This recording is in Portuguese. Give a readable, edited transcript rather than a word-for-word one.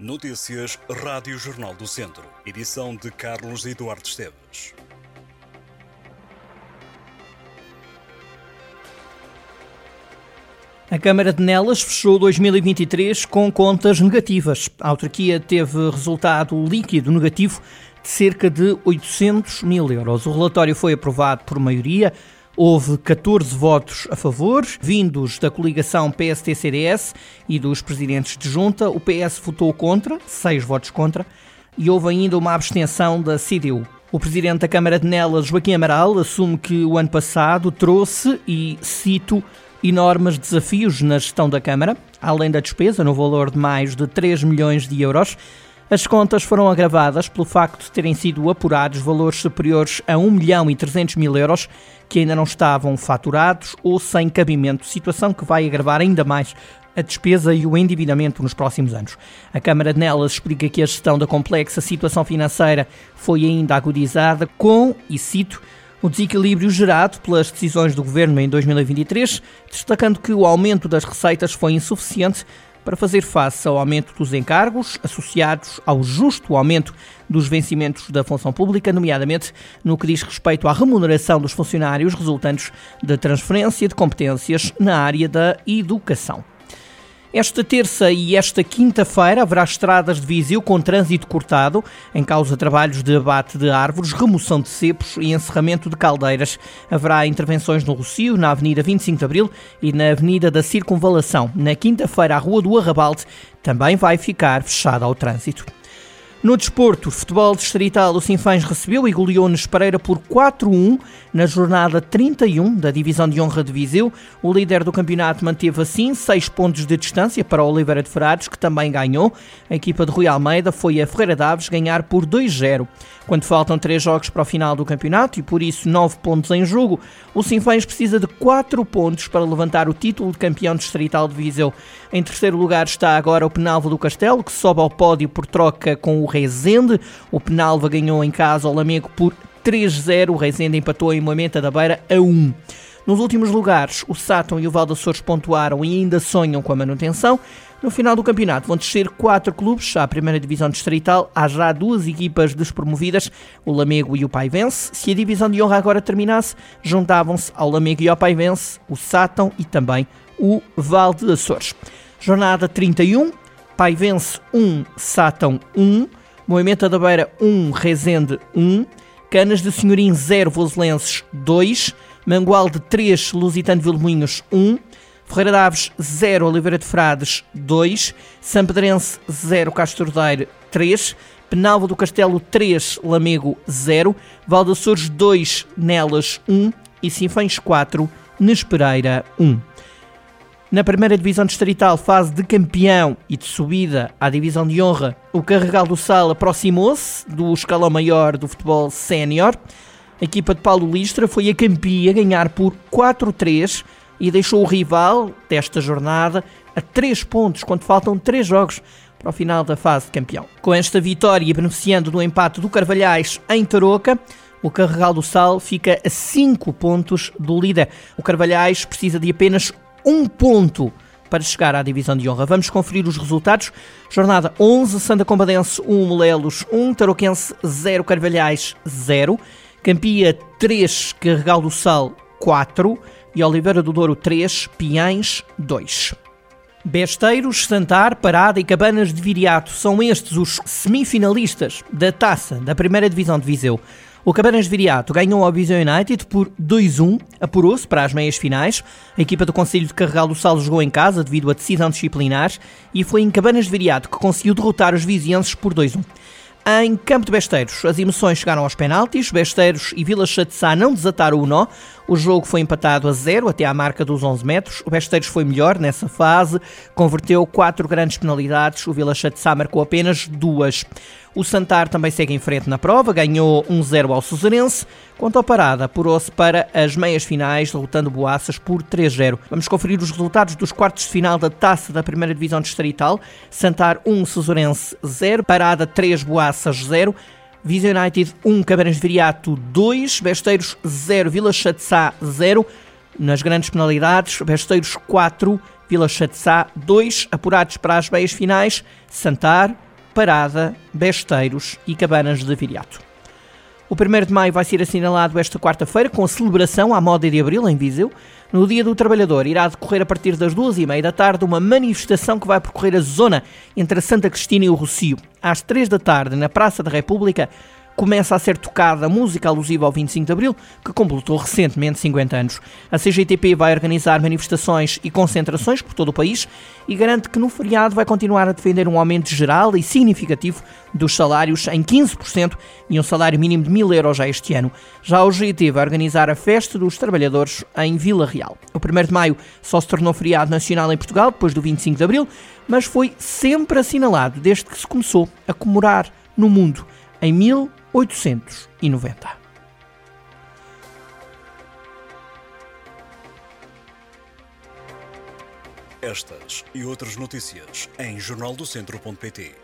Notícias Rádio Jornal do Centro. Edição de Carlos Eduardo Esteves. A Câmara de Nelas fechou 2023 com contas negativas. A autarquia teve resultado líquido negativo de cerca de 800 mil euros. O relatório foi aprovado por maioria. Houve 14 votos a favor, vindos da coligação PST-CDS e dos presidentes de junta. O PS votou contra, 6 votos contra, e houve ainda uma abstenção da CDU. O presidente da Câmara de Nelas, Joaquim Amaral, assume que o ano passado trouxe, e cito, enormes desafios na gestão da Câmara, além da despesa no valor de mais de 3 milhões de euros. As contas foram agravadas pelo facto de terem sido apurados valores superiores a 1.300.000 euros que ainda não estavam faturados ou sem cabimento, situação que vai agravar ainda mais a despesa e o endividamento nos próximos anos. A Câmara de Nelas explica que a gestão da complexa situação financeira foi ainda agudizada com, e cito, o desequilíbrio gerado pelas decisões do Governo em 2023, destacando que o aumento das receitas foi insuficiente para fazer face ao aumento dos encargos associados ao justo aumento dos vencimentos da função pública, nomeadamente no que diz respeito à remuneração dos funcionários resultantes da transferência de competências na área da educação. Esta terça e esta quinta-feira haverá estradas de Viseu com trânsito cortado, em causa trabalhos de abate de árvores, remoção de cepos e encerramento de caldeiras. Haverá intervenções no Rossio, na Avenida 25 de Abril e na Avenida da Circunvalação. Na quinta-feira, a Rua do Arrabalde também vai ficar fechada ao trânsito. No desporto, futebol distrital, o Sinfãs recebeu e goleou Nespereira por 4-1 na jornada 31 da Divisão de Honra de Viseu. O líder do campeonato manteve assim 6 pontos de distância para o Oliveira de Frades, que também ganhou. A equipa de Rui Almeida foi a Ferreira Daves ganhar por 2-0. Quando faltam 3 jogos para o final do campeonato e por isso 9 pontos em jogo, o Sinfãs precisa de 4 pontos para levantar o título de campeão distrital de Viseu. Em terceiro lugar está agora o Penalva do Castelo, que sobe ao pódio por troca com o Rezende. O Penalva ganhou em casa ao Lamego por 3-0. O Rezende empatou em Moimenta da Beira a 1. Nos últimos lugares, o Sátão e o Val de Açores pontuaram e ainda sonham com a manutenção. No final do campeonato vão descer 4 clubes à primeira divisão distrital. Há já 2 equipas despromovidas, o Lamego e o Paivense. Se a divisão de honra agora terminasse, juntavam-se ao Lamego e ao Paivense o Sátão e também o Val de Açores. Jornada 31, Paivense 1, Sátão 1, Moimenta da Beira 1, Rezende 1, Canas de Senhorim 0, Voselenses 2, Mangualde 3, Lusitano de Vilmoinhos 1, Ferreira Daves 0, Oliveira de Frades 2, Sampedrense 0, Castordeiro 3, Penalva do Castelo 3, Lamego 0, Val de Açores 2, Nelas 1 e Sinfãs 4, Nespereira 1. Na primeira divisão distrital, fase de campeão e de subida à divisão de honra, o Carregal do Sal aproximou-se do escalão maior do futebol sénior. A equipa de Paulo Listra foi a campeã, ganhar por 4-3 e deixou o rival desta jornada a 3 pontos, quando faltam 3 jogos para o final da fase de campeão. Com esta vitória e beneficiando do empate do Carvalhais em Tarouca, o Carregal do Sal fica a 5 pontos do líder. O Carvalhais precisa de apenas 1 ponto para chegar à divisão de honra. Vamos conferir os resultados. Jornada 11, Santa Combadense 1, Molelos 1, Tarouquense 0, Carvalhais 0, Campia 3, Carregal do Sal 4 e Oliveira do Douro 3, Piães 2. Besteiros, Santar, Parada e Cabanas de Viriato são estes os semifinalistas da taça da primeira divisão de Viseu. O Cabanas de Viriato ganhou ao Viseu United por 2-1, apurou-se para as meias finais. A equipa do Conselho de Carregal do Sal jogou em casa devido à decisão disciplinar e foi em Cabanas de Viriato que conseguiu derrotar os vizienses por 2-1. Em Campo de Besteiros, as emoções chegaram aos penaltis. Besteiros e Vila Chá de Sá não desataram o nó. O jogo foi empatado a 0 até à marca dos 11 metros. O Besteiros foi melhor nessa fase, converteu 4 grandes penalidades. O Vila Chá de Sá marcou apenas 2. O Santar também segue em frente na prova, ganhou 1-0 ao Susarense. Quanto ao Parada, apurou-se para as meias finais, derrotando Boaças por 3-0. Vamos conferir os resultados dos quartos de final da taça da primeira divisão distrital. Santar 1, Susarense 0, Parada 3, Boaças 0, Viseu United 1, Cabanas de Viriato 2, Besteiros 0, Vila Chá de Sá 0. Nas grandes penalidades, Besteiros 4, Vila Chá de Sá 2, apurados para as meias finais, Santar Parada, Besteiros e Cabanas de Viriato. O 1º de maio vai ser assinalado esta quarta-feira com a celebração à moda de Abril, em Viseu. No Dia do Trabalhador irá decorrer a partir das 2h30 da tarde uma manifestação que vai percorrer a zona entre a Santa Cristina e o Rossio. Às 3 da tarde, na Praça da República, começa a ser tocada a música alusiva ao 25 de Abril, que completou recentemente 50 anos. A CGTP vai organizar manifestações e concentrações por todo o país e garante que no feriado vai continuar a defender um aumento geral e significativo dos salários em 15% e um salário mínimo de 1.000 euros já este ano. Já o GT vai organizar a Festa dos Trabalhadores em Vila Real. O 1º de maio só se tornou feriado nacional em Portugal depois do 25 de Abril, mas foi sempre assinalado desde que se começou a comemorar no mundo em 1890. Estas e outras notícias em jornaldocentro.pt.